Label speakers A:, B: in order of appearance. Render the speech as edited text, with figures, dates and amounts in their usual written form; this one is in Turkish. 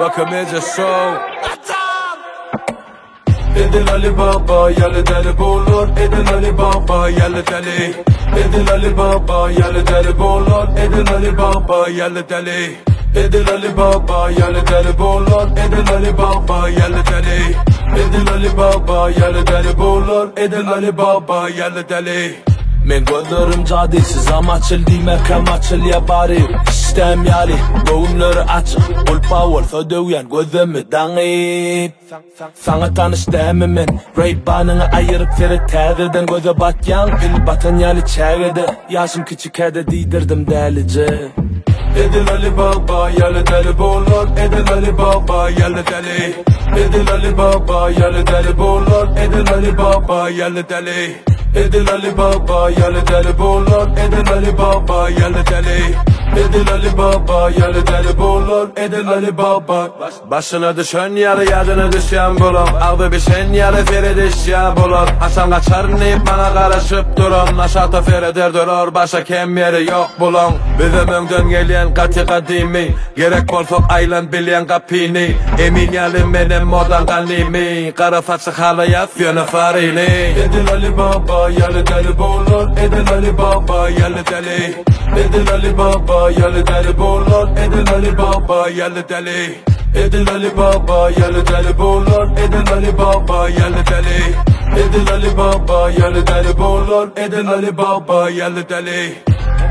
A: bakımıza show. Edin Ali Baba yalı deli bulur, edin Ali Baba yalı deli. Edin Ali Baba yalı deli bulur, edin Ali Baba yalı deli. Edin Ali Baba yalı deli bulur, edin Ali Baba yalı deli. Edin Ali Baba yalı deli bulur, edin Ali Baba yalı deli. Men gözlerim cadisiz ama açıl demek açıl ya bari. İstem yali göğümleri açık Ulpa olsa dövyen gözümü dağıp Sana tanış demem men Ray-Ban'ını ayırıp seni təzirden göze batyan Pil batan yali çevrede Yaşım küçük hede diydirdim delice. Edin Ali Baba yalı deli bulur, edin Ali Baba yalı deli. Edin Ali Baba yalı deli bulur, edin Ali Baba yalı deli. Edin Ali Baba yalı deli bulur, edin Ali Baba yalı deli. Edin Ali Baba yalı deli bulur, edin Ali Baba. Başına düşen yarı yadına düşen bulun, ağdı bişen yarı feri düşen bulun. Hasan kaçar neyip bana karışıp durun, aşağıda feridir durur, başa kem yeri yok bulun. Bizim önden gelen katı kadimi, gerek bolsa aylan bilen kapini. Emin yalim benim modan kanimi, kara façı halıya fiyonu farini. Edin Ali Baba yalı deli bulur, edin Ali Baba yalı deli. Edin Ali Baba yalı deli bulur, edin Ali Baba yalı deli. Edin Ali Baba yalı deli bulur, edin Ali Baba yalı deli. Edin Ali Baba yalı deli bulur, edin Ali Baba yalı deli.